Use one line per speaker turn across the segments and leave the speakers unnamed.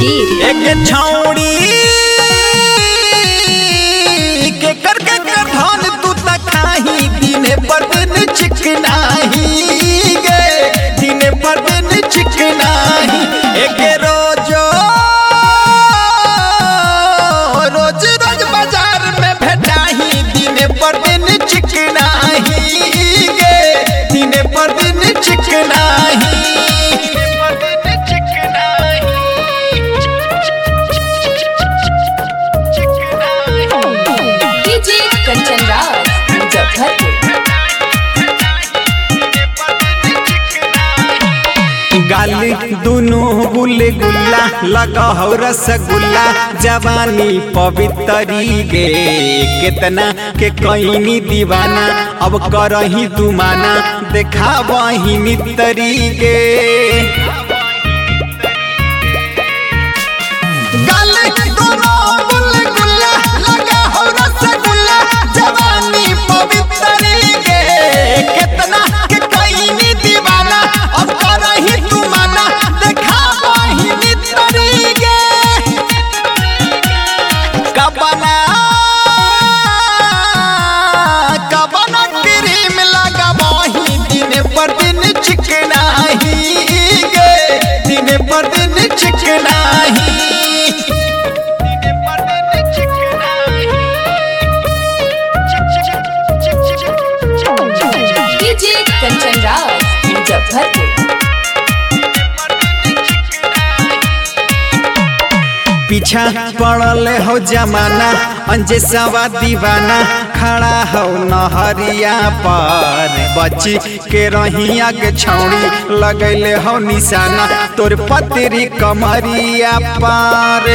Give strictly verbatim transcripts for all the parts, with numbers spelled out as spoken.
राजगीर।
एक छौड़ी के कर के कर धन तू त खाही दिने पर दिन चिकनाही गे दिने पर दिन चिकनाही। एक रोज रोज रोज बाजार में भेटाही दिने पर दिन चिकनाही गे दिने पर दिन चिकनाही।
कंचन राज मुजफ्फरपुर।
गाली दुनू गुल्ले गुल्ला लगाओ रसगुल्ला जवानी पवित्री गे कितना के कहीं दीवाना अब करही दुमाना देखावही मितरी गे। गाली दुनू गुल्ले गुल्ला लगाओ रसगुल्ला जवानी पवित्री गे कितना के कहीं दीवाना अब करही दुमाना देखावही मितरी गे। कबना कबना क्रीम लगावही दिन पर दिन चिकनाही गे दिन पर दिन चिकनाही।
कंचन राज मुजफ्फरपुर।
पीछा पड़ल हो जमाना अंजेसवा दीवाना खड़ा हो नहरिया पर बची के रहिया के छौड़ी लगैले हो निशाना तोर पतरी कमरिया पर।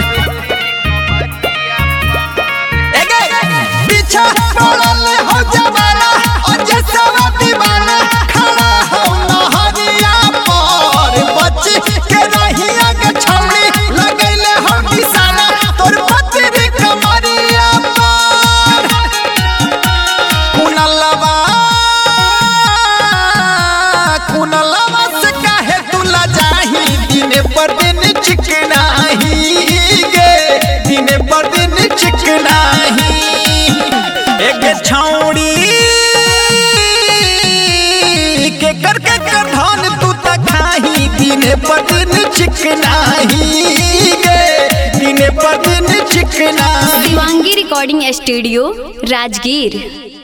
पीछा पड़ल हो जमाना अंजेसवा दीवाना खड़ा हो नहरिया पर बची के रहिया के छौड़ी लगैले हो निशाना तोर पतरी कमरिया पर। कुनलवा कुनलवा से काहे तू लजाही दिने पर दिन चिकनाही गे दिने पर दिन चिकनाही। एक छौड़ी के कर के कर धन तू त खाही दिने पर दिन चिकनाही गे दिने पर दिन चिकनाही।
Shivangi recording studio Rajgir.